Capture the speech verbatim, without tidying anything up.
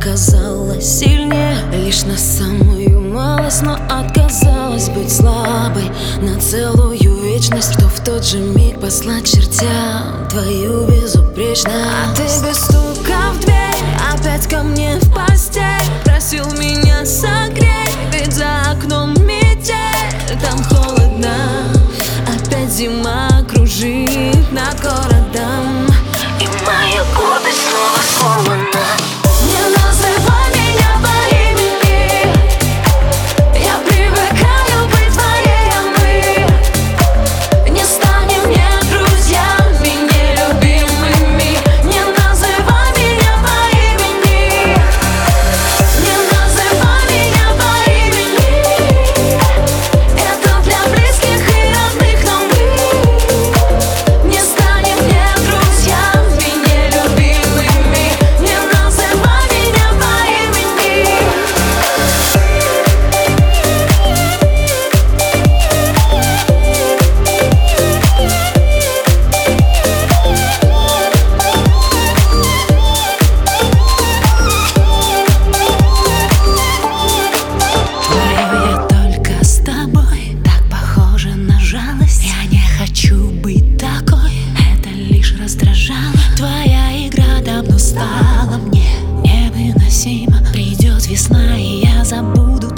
оказалась сильнее лишь на самую малость, но отказалась быть слабой на целую вечность, что в тот же миг послать чертям твою безупречность. А ты без стука в дверь опять ко мне в постель, просил меня согреть, ведь за окном метель, там холодно. Опять зима кружит над городом, и моя гордость снова сломана. Не называй меня по имени, я привыкаю быть твоей, а мы не станем не друзьями, не любимыми. Не называй меня по имени, не называй меня по имени, это для близких и родных, но мы не станем не друзьями, не любимыми. Не называй меня по имени. Твое я только с тобой, так похоже на жалость. Я не хочу быть такой, это лишь раздражало. Твоя игра давно стала мне невыносима. Придет весна, и я забуду